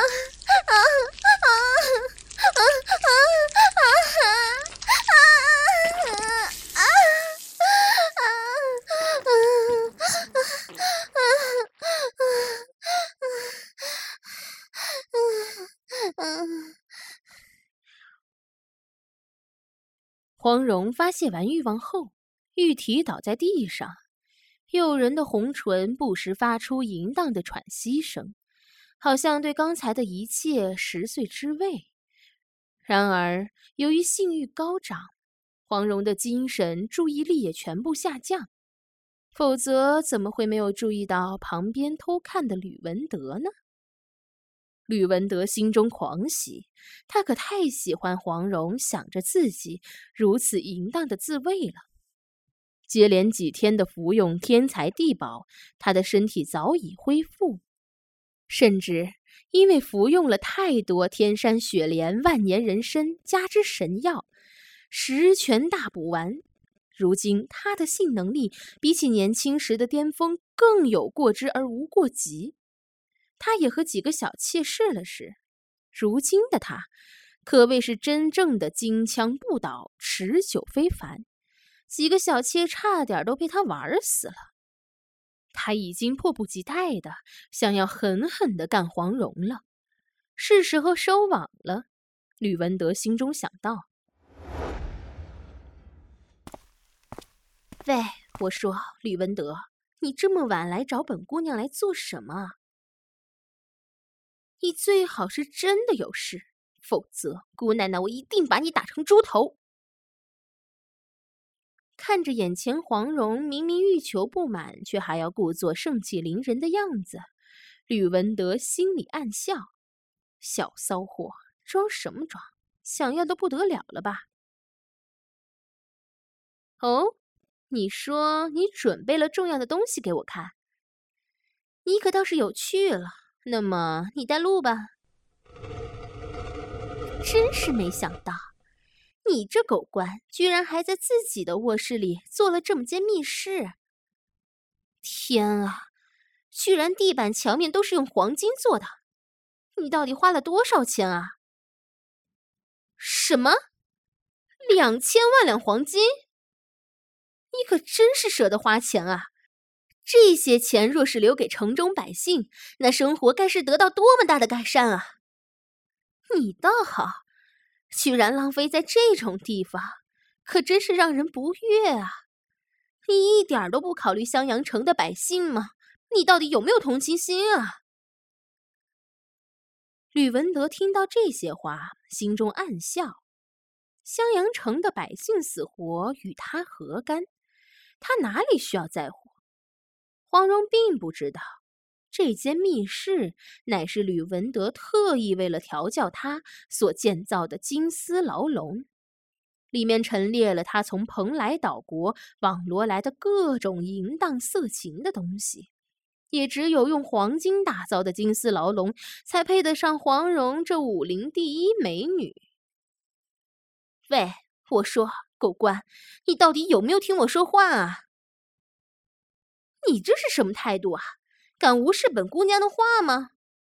黄蓉发泄完欲望后，玉体倒在地上，诱人的红唇不时发出淫荡的喘息声，好像对刚才的一切食髓知味。然而，由于性欲高涨，黄蓉的精神注意力也全部下降，否则怎么会没有注意到旁边偷看的吕文德呢？吕文德心中狂喜，他可太喜欢黄蓉想着自己如此淫荡的自慰了。接连几天的服用天才地宝，他的身体早已恢复，甚至因为服用了太多天山雪莲、万年人参加之神药，十全大补丸，如今他的性能力比起年轻时的巅峰更有过之而无过及。他也和几个小妾试了试，如今的他可谓是真正的金枪不倒，持久非凡，几个小妾差点都被他玩死了。他已经迫不及待的想要狠狠地干黄蓉了，是时候收网了。吕文德心中想到。 喂，我说吕文德，你这么晚来找本姑娘来做什么？你最好是真的有事，否则姑奶奶我一定把你打成猪头。 看着眼前黄蓉明明欲求不满，却还要故作盛气凌人的样子， 吕文德心里暗笑，小骚货，装什么装？想要的不得了了吧？哦，你说你准备了重要的东西给我看，你可倒是有趣了。那么你带路吧。真是没想到，你这狗官居然还在自己的卧室里做了这么间密室。天啊，居然地板墙面都是用黄金做的，你到底花了多少钱啊？什么？2000万两黄金？你可真是舍得花钱啊！这些钱若是留给城中百姓，那生活该是得到多么大的改善啊！你倒好，居然浪费在这种地方，可真是让人不悦啊！你一点都不考虑襄阳城的百姓吗？你到底有没有同情心啊？吕文德听到这些话，心中暗笑。襄阳城的百姓死活与他何干？他哪里需要在乎？黄蓉并不知道，这间密室乃是吕文德特意为了调教他所建造的金丝牢笼，里面陈列了他从蓬莱岛国网罗来的各种淫荡色情的东西。也只有用黄金打造的金丝牢笼，才配得上黄蓉这武林第一美女。喂，我说，狗官，你到底有没有听我说话啊？你这是什么态度啊？敢无视本姑娘的话吗？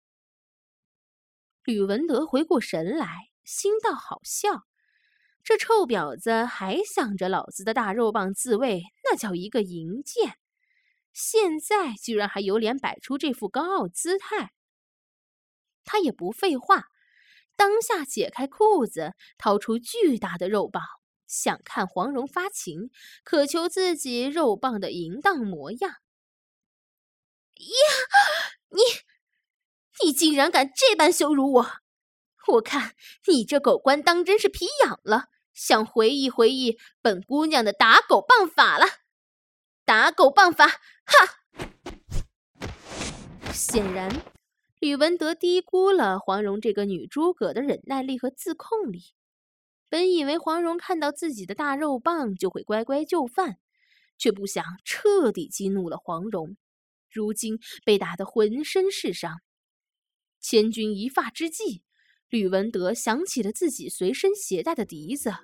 吕文德回过神来，心道好笑，这臭婊子还想着老子的大肉棒自卫，那叫一个淫贱。现在居然还有脸摆出这副高傲姿态。他也不废话，当下解开裤子，掏出巨大的肉棒，想看黄蓉发情，渴求自己肉棒的淫荡模样。呀，你竟然敢这般羞辱我！我看你这狗官当真是皮痒了，想回忆回忆本姑娘的打狗棒法了。打狗棒法，哈！显然，吕文德低估了黄蓉这个女诸葛的忍耐力和自控力。本以为黄蓉看到自己的大肉棒就会乖乖就范，却不想彻底激怒了黄蓉。如今被打得浑身是伤。千钧一发之际，吕文德想起了自己随身携带的笛子。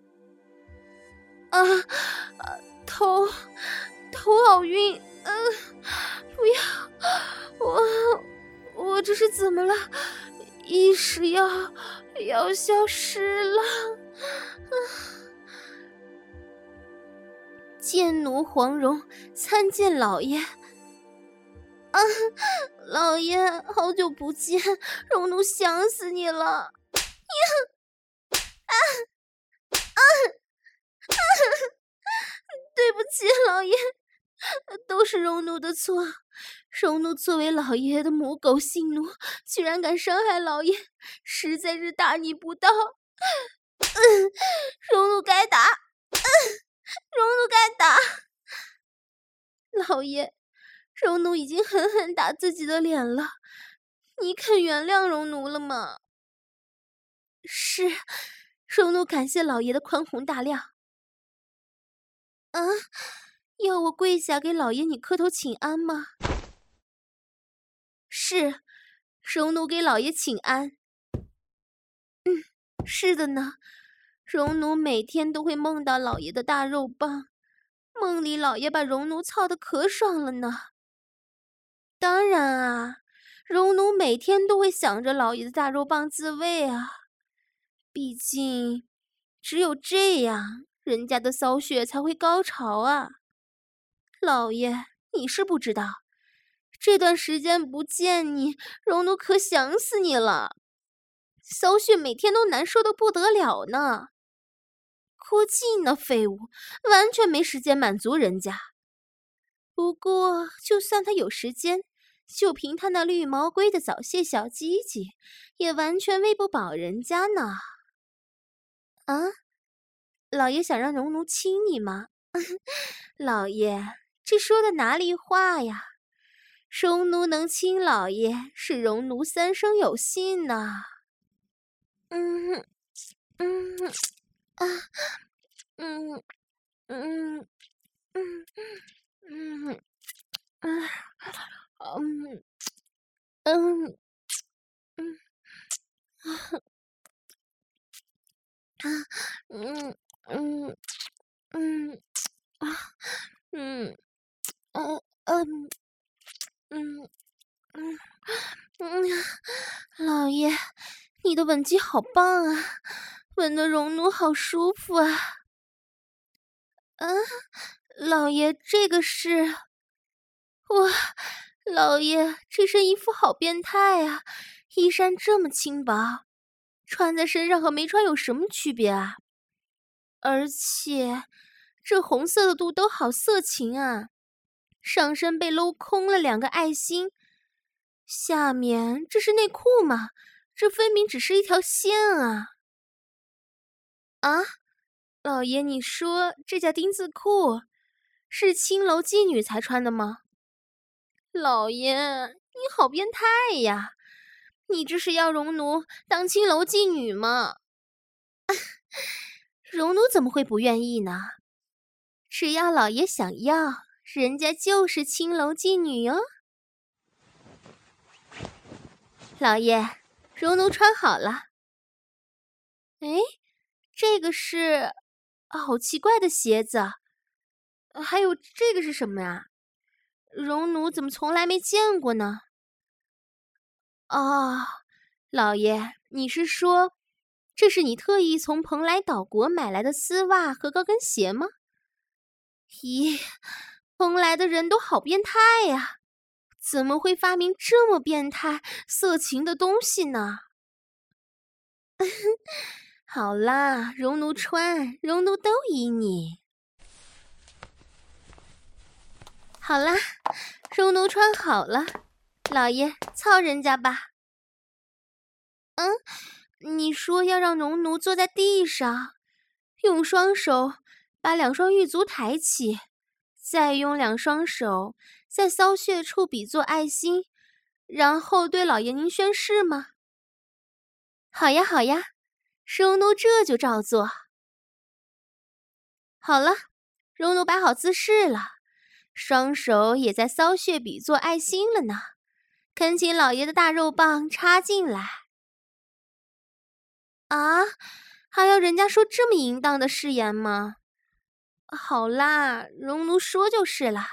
头好晕，不要，我这是怎么了？意识要消失了。贱奴黄蓉参见老爷。老爷，好久不见，蓉奴想死你了。对不起，老爷，都是蓉奴的错。蓉奴作为老爷的母狗性奴，居然敢伤害老爷，实在是大逆不道。蓉奴该打，蓉奴该打。老爷，蓉奴已经狠狠打自己的脸了，你肯原谅蓉奴了吗？是，蓉奴感谢老爷的宽宏大量。要我跪下给老爷你磕头请安吗？是，蓉奴给老爷请安。是的呢，蓉奴每天都会梦到老爷的大肉棒，梦里老爷把蓉奴操得可爽了呢。当然啊，蓉奴每天都会想着老爷的大肉棒自慰啊，毕竟只有这样，人家的骚穴才会高潮啊。老爷，你是不知道，这段时间不见你，蓉奴可想死你了。骚穴每天都难受得不得了呢。郭靖那废物，完全没时间满足人家。不过，就算他有时间，就凭他那绿毛龟的早泄小鸡鸡，也完全喂不饱人家呢。老爷想让蓉奴亲你吗？老爷，这说的哪里话呀？ 匈奴能亲老爷，是戎奴三生有幸呢。老爷，你的吻技好棒啊，吻得戎奴好舒服啊。老爷，这个是……哇，老爷，这身衣服好变态啊！衣衫这么轻薄，穿在身上和没穿有什么区别啊？而且，这红色的肚兜好色情啊！上身被镂空了2个爱心，下面这是内裤吗？这分明只是一条线啊！啊，老爷，你说这叫丁字裤，是青楼妓女才穿的吗？老爷，你好变态呀！你这是要戎奴当青楼妓女吗？戎奴怎么会不愿意呢？只要老爷想要，人家就是青楼妓女哟。老爷，戎奴穿好了。哎，这个是……好奇怪的鞋子。还有这个是什么呀？戎奴怎么从来没见过呢？哦，老爷，你是说这是你特意从蓬莱岛国买来的丝袜和高跟鞋吗？咦，蓬莱的人都好变态呀！怎么会发明这么变态、色情的东西呢？好啦，戎奴穿，戎奴都依你。好啦，戎奴穿好了，老爷操人家吧。你说要让戎奴坐在地上，用双手把2双玉足抬起，再用2双手在骚穴处比作爱心，然后对老爷您宣誓吗？好呀，好呀，匈奴这就照做。好了，戎奴摆好姿势了，双手也在骚穴比作爱心了呢，恳请老爷的大肉棒插进来。啊，还要人家说这么淫荡的誓言吗？好啦，戎奴说就是了。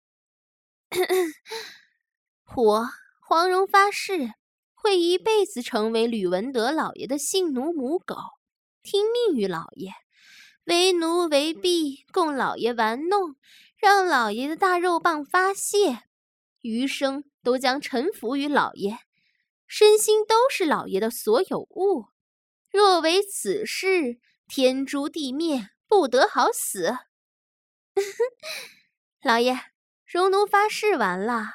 我黄蓉发誓，会一辈子成为吕文德老爷的性奴母狗，听命于老爷，为奴为婢，供老爷玩弄，让老爷的大肉棒发泄，余生都将臣服于老爷，身心都是老爷的所有物。若为此事，天诛地灭，不得好死。老爷，戎奴发誓完了。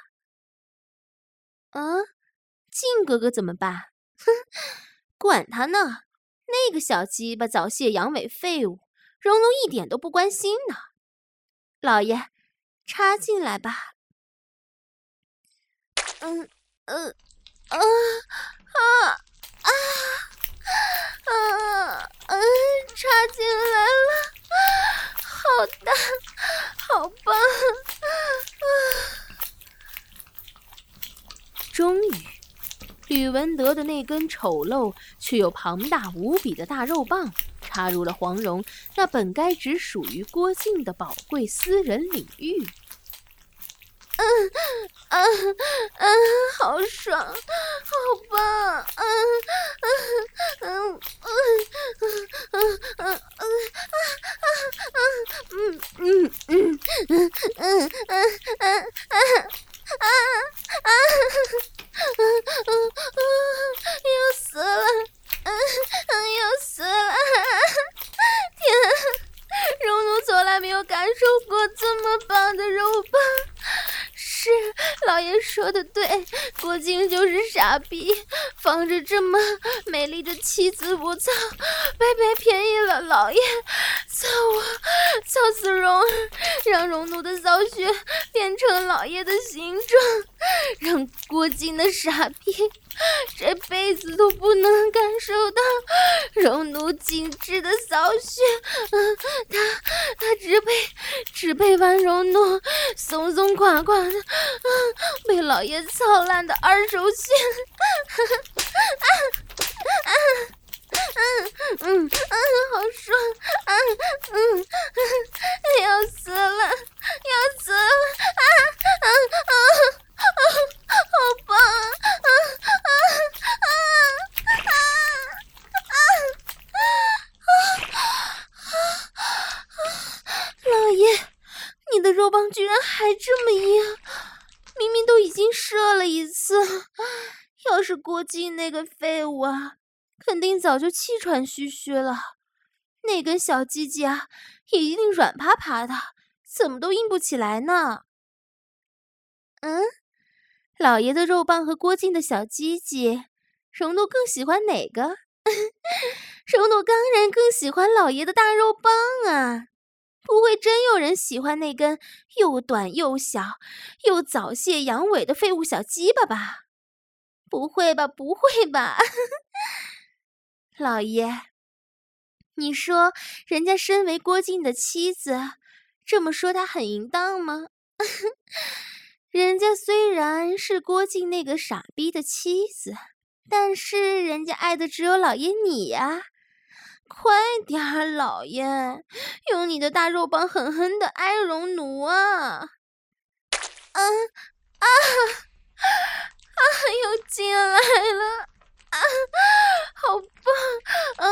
靖哥哥怎么办？管他呢，那个小鸡巴早泄阳痿废物，戎奴一点都不关心呢。老爷，插进来吧。插进来了，好大，好棒！终于，吕文德的那根丑陋却又庞大无比的大肉棒插入了黄蓉那本该只属于郭靖的宝贵私人领域。好爽，好棒！要死了，要死了！天，戎奴从来没有感受过这么棒的肉棒。是，老爷说的对，郭靖就是傻逼，放着这么美丽的妻子不操，白白便宜了老爷。操我，操死戎，让戎奴的骚穴变成老爷的形状。 让郭靖的傻逼这辈子都不能感受到荣奴精致的骚穴。他只配玩荣奴松松垮垮的，被老爷操烂的二手穴。好爽！要死了，要死了！好棒！老爷，你的肉棒居然还这么硬，明明都已经射了一次。要是郭靖那个废物啊，肯定早就气喘吁吁了，那根小鸡鸡啊，一定软趴趴的，怎么都硬不起来呢？老爷的肉棒和郭靖的小鸡鸡，荣奴更喜欢哪个？荣奴当然更喜欢老爷的大肉棒啊！不会真有人喜欢那根又短又小、又早泄阳痿的废物小鸡巴吧？不会吧，不会吧！老爷，你说人家身为郭靖的妻子，这么说他很淫荡吗？人家虽然是郭靖那个傻逼的妻子，但是人家爱的只有老爷你呀！快点儿，老爷，用你的大肉棒狠狠的爱荣奴啊！又进来了！好棒！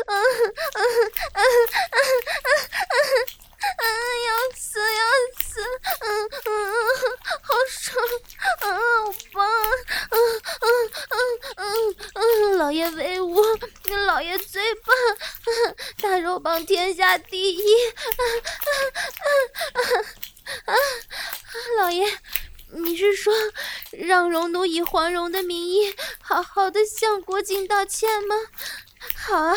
要死要死！好爽！好棒！老爷威武，老爷最棒！大肉棒天下第一！老爷，你是说让荣奴以黄蓉的名义好好的向郭靖道歉吗？好啊，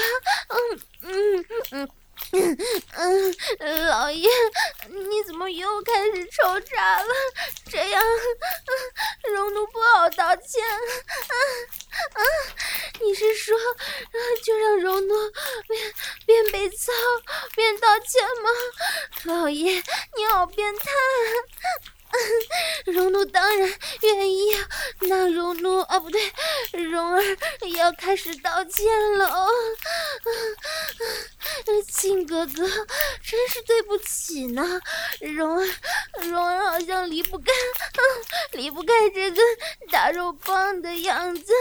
老爷，你怎么又开始抽查了？这样，荣奴不好道歉。你是说，就让荣奴边被操边道歉吗？老爷，你好变态啊！荣奴当然愿意啊，那荣奴啊，不对，蓉儿也要开始道歉了哦。靖哥哥，真是对不起呢。蓉儿好像离不开这根大肉棒的样子。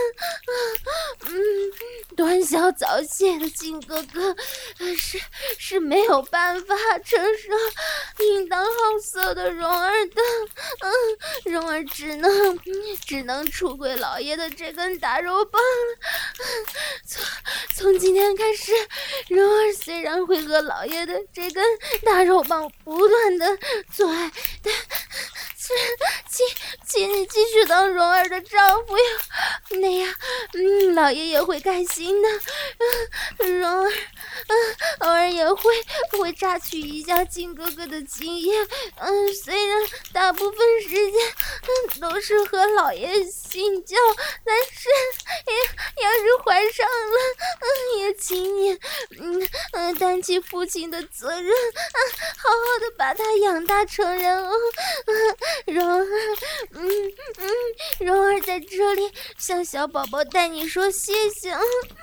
短小早泄的靖哥哥是没有办法承受淫荡好色的蓉儿的。蓉儿只能出轨老爷的这根大肉棒了。从今天开始，蓉儿虽然会和老爷的这根大肉棒不断的做爱，但请你继续当蓉儿的丈夫呀，那样老爷也会开心的。蓉儿偶尔也会榨取一下靖哥哥的精液，虽然大部分时间都是和老爷性交，但是要是怀上了，也请你担起父亲的责任，好好的把他养大成人哦。蓉儿在这里向小宝宝带你说谢谢。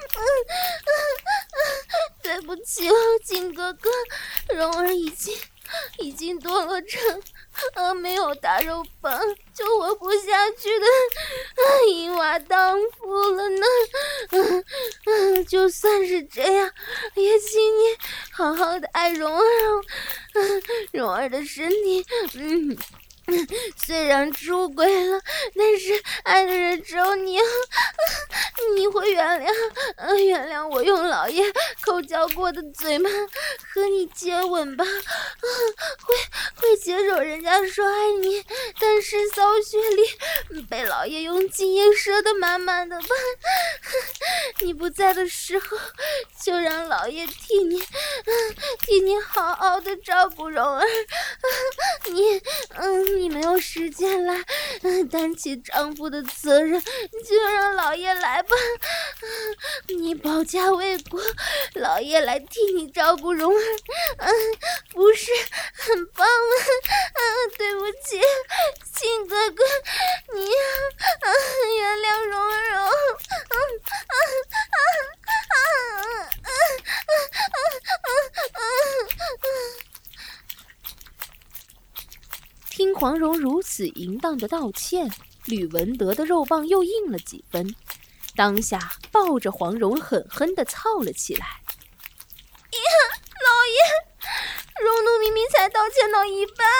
对不起哦，靖哥哥，蓉儿已经堕落成没有大肉棒就活不下去的淫娃荡妇了呢。就算是这样，也请你好好的爱蓉儿哦。蓉儿的身体虽然出轨了，但是爱的人只有你。你会原谅我用老爷口交绕过的嘴吗？和你接吻吧，会接受人家说爱你，但是骚穴里被老爷用精液射得满满的吧。你不在的时候，就让老爷替你好好的照顾蓉儿。你没有时间来担起丈夫的责任，就让老爷来吧。你保家卫国，老爷来替你照顾蓉儿，不是很棒吗？对不起，庆哥哥，你原谅蓉儿哦。 听黄蓉如此淫荡的道歉，吕文德的肉棒又硬了几分，当下抱着黄蓉狠狠地操了起来。 老爷，蓉奴明明才道歉到一半。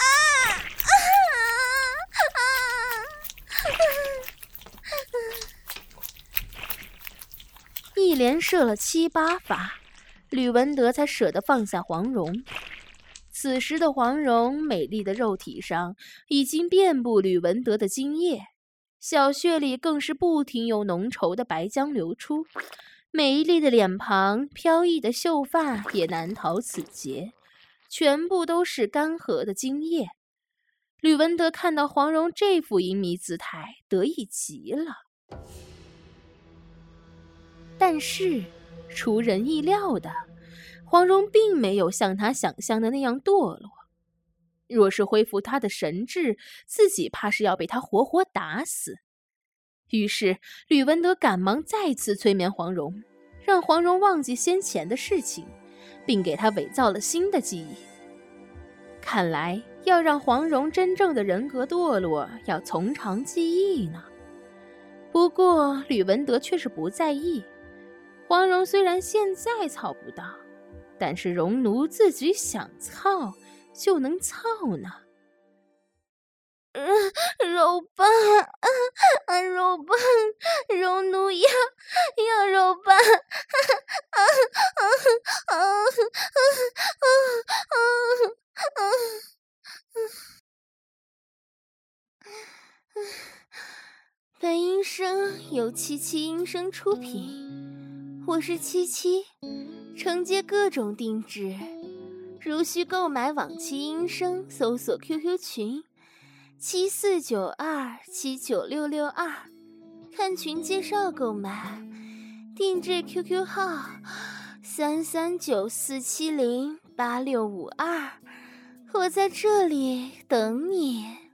一连射了7、8发，吕文德才舍得放下黄蓉。此时的黄蓉美丽的肉体上已经遍布吕文德的精液，小穴里更是不停有浓稠的白浆流出，美丽的脸庞、飘逸的秀发也难逃此劫，全部都是干涸的精液。吕文德看到黄蓉这副淫靡姿态，得意极了。但是出人意料的，黄蓉并没有像他想象的那样堕落。若是恢复他的神智，自己怕是要被他活活打死。于是吕文德赶忙再次催眠黄蓉，让黄蓉忘记先前的事情，并给她伪造了新的记忆。看来要让黄蓉真正的人格堕落，要从长计议呢。不过吕文德却是不在意，黄蓉虽然现在操不到，但是蓉奴自己想操就能操呢。 肉棒，肉棒，蓉奴要肉棒。本音声由七七音声出品，我是七七，承接各种定制，如需购买往期音声，搜索 QQ 群7492796662，看群介绍购买，定制 QQ 号3394708652，我在这里等你。